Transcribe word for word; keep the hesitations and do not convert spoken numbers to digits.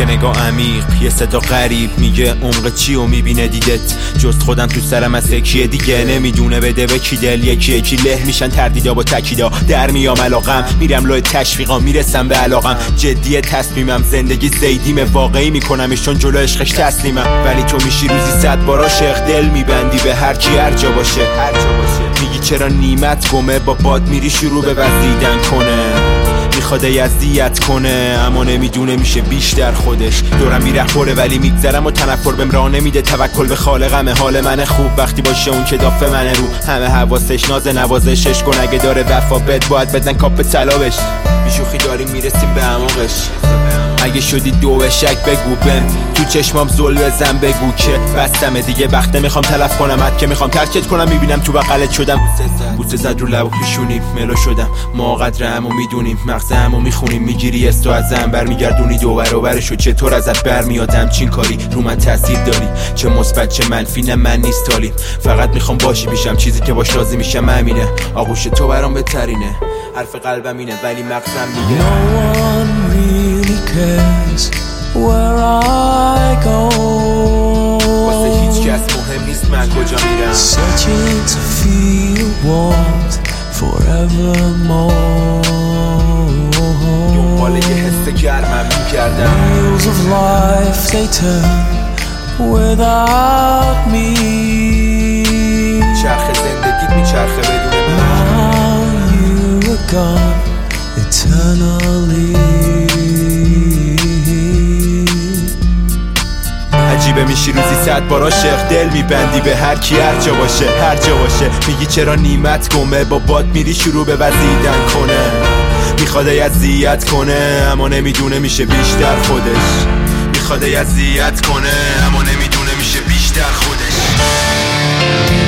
نگاه عمیق، یه صدا غریب میگه عمق چی و میبینه دیدت جز خودم تو سرم از کیه دیگه نمیدونه بده به کی دل، یکی یکی له میشن تردیدا با تکیدا، در میام علاقم میرم لای تشویقا میرسم به علاقم، جدیه تصمیمم زندگی زیدیمه واقعی میکنمش چون جلو عشقش تسلیمم، ولی تو میشی روزی صد بار عاشق، دل میبندی به هر کی هر جا باشه هر جا باشه میگی چرا نیمت گمه، با باد میری شروع به وزیدن کنه، میخواد اذیت کنه اما نمیدونه میشه بیشتر خودش، دورم میره خوره ولی میگذرم و تنفر بهم راه نمیده، توکل به خالقمه، حال من خوب وقتی باشه اون که دافه منه رو همه حواسش، ناز نوازشش کن اگه داره وفا بد باید بدن کاپ طلا بش، بیشوخی داریم میرسیم به عمقش، اگه شدی دو شک بگو بهم تو چشمام زل بزن بگو که بستمه دیگه وقته میخوام تلف کنم که میخوام ترکت کنم، میبینم تو بغلت شدم بوسه زد رو لب و پیشونیم ملو شدم، ما قدر همو میدونیم مغز همو میخونیم، میگیری استو ازم برمیگردونی دو برابرشو، چطور ازت برمیادم چین کاری رو من تاثیر داری، چه مثبت چه منفی نه من نیست تالیم، فقط میخوام باشی بیشم چیزی که باش راضی میشم همینه، آغوش تو برام بهترینه، حرف قلبم اینه ولی مغزم میگه cares where I go. واسه هیچ کس مهم نیست من کجا میرم. Searching to feel warmth forevermore. دنبال یه حس گرمم میکردم. Wheels of life they turn without me. چرخ زندگیت میچرخه بدون من. Now you are gone eternally. عجیبه میشی روزی صد بار عاشق، دل میبندی به هر کی هر جا باشه هر جا باشه، میگی چرا نیمت گمه، با باد میری شروع به وزیدن کنه، میخواد اذیت کنه اما نمیدونه میشه بیشتر خودش، میخواد اذیت کنه اما نمیدونه میشه بیشتر خودش.